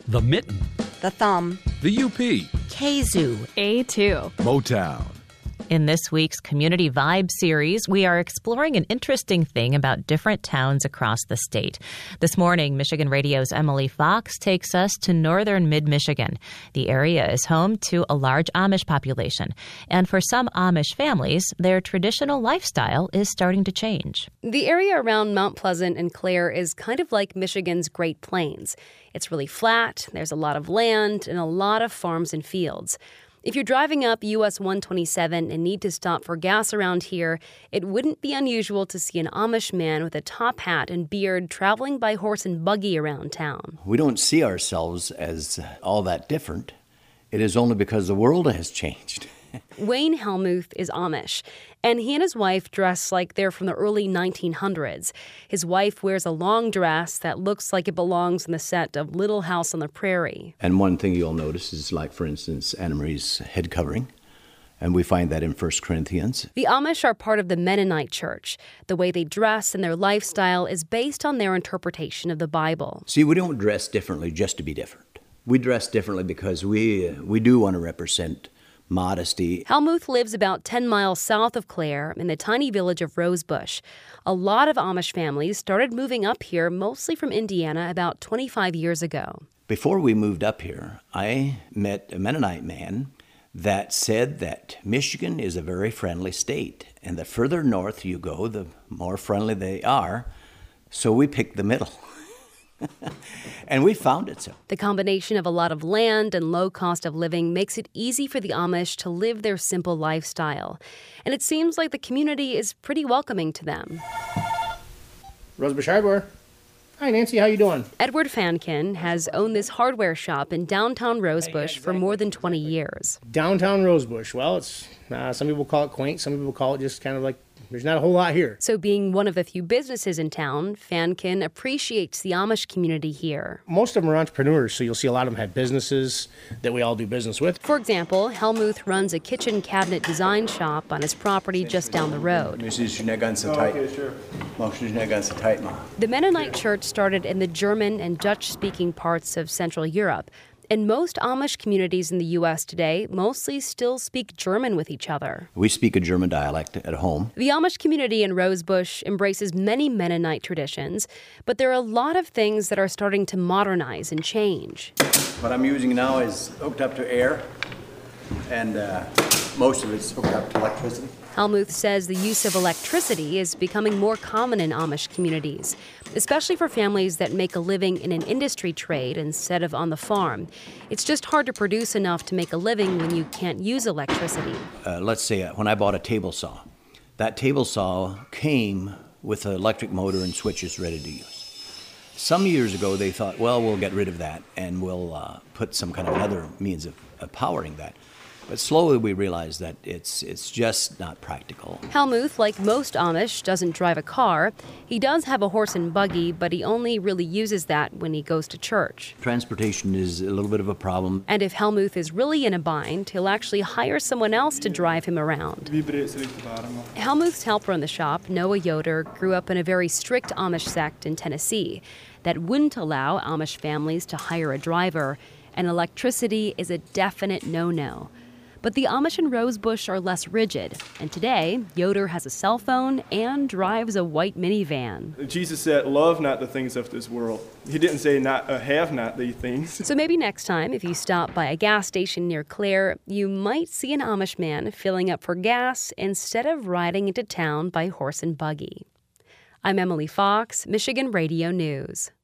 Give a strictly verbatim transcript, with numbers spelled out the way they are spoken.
The Mitten, The Thumb, The U P, Kazoo, A two. Motown. In this week's Community Vibe series, we are exploring an interesting thing about different towns across the state. This morning, Michigan Radio's Emily Fox takes us to northern mid-Michigan. The area is home to a large Amish population, and for some Amish families, their traditional lifestyle is starting to change. The area around Mount Pleasant and Clare is kind of like Michigan's Great Plains. It's really flat, there's a lot of land, and a lot of farms and fields. If you're driving up U S one twenty-seven and need to stop for gas around here, it wouldn't be unusual to see an Amish man with a top hat and beard traveling by horse and buggy around town. We don't see ourselves as all that different. It is only because the world has changed. Wayne Helmuth is Amish, and he and his wife dress like they're from the early nineteen hundreds. His wife wears a long dress that looks like it belongs on the set of Little House on the Prairie. And one thing you'll notice is, like, for instance, Anna Marie's head covering. And we find that in First Corinthians. The Amish are part of the Mennonite Church. The way they dress and their lifestyle is based on their interpretation of the Bible. See, we don't dress differently just to be different. We dress differently because we we do want to represent modesty. Helmuth lives about ten miles south of Clare in the tiny village of Rosebush. A lot of Amish families started moving up here, mostly from Indiana, about twenty-five years ago. Before we moved up here, I met a Mennonite man that said that Michigan is a very friendly state, and the further north you go, the more friendly they are. So we picked the middle. And we found it so. The combination of a lot of land and low cost of living makes it easy for the Amish to live their simple lifestyle. And it seems like the community is pretty welcoming to them. Rosebush Hardware. Hi, Nancy. How you doing? Edward Fankin has owned this hardware shop in downtown Rosebush for more than twenty years. Downtown Rosebush. Well, it's uh, some people call it quaint. Some people call it just kind of like there's not a whole lot here. So being one of the few businesses in town, Fankin appreciates the Amish community here. Most of them are entrepreneurs, so you'll see a lot of them have businesses that we all do business with. For example, Helmuth runs a kitchen cabinet design shop on his property just down the road. The Mennonite Church started in the German and Dutch-speaking parts of Central Europe. And most Amish communities in the U S today mostly still speak German with each other. We speak a German dialect at home. The Amish community in Rosebush embraces many Mennonite traditions, but there are a lot of things that are starting to modernize and change. What I'm using now is hooked up to air, and uh, most of it's hooked up to electricity. Helmuth says the use of electricity is becoming more common in Amish communities, especially for families that make a living in an industry trade instead of on the farm. It's just hard to produce enough to make a living when you can't use electricity. Uh, let's say uh, when I bought a table saw, that table saw came with an electric motor and switches ready to use. Some years ago, they thought, well, we'll get rid of that and we'll uh, put some kind of another means of, of powering that. But slowly we realized that it's it's just not practical. Helmuth, like most Amish, doesn't drive a car. He does have a horse and buggy, but he only really uses that when he goes to church. Transportation is a little bit of a problem. And if Helmuth is really in a bind, he'll actually hire someone else to drive him around. Helmuth's helper in the shop, Noah Yoder, grew up in a very strict Amish sect in Tennessee that wouldn't allow Amish families to hire a driver, and electricity is a definite no-no. But the Amish in Rosebush are less rigid, and today, Yoder has a cell phone and drives a white minivan. Jesus said, love not the things of this world. He didn't say not uh, have not these things. So maybe next time, if you stop by a gas station near Clare, you might see an Amish man filling up for gas instead of riding into town by horse and buggy. I'm Emily Fox, Michigan Radio News.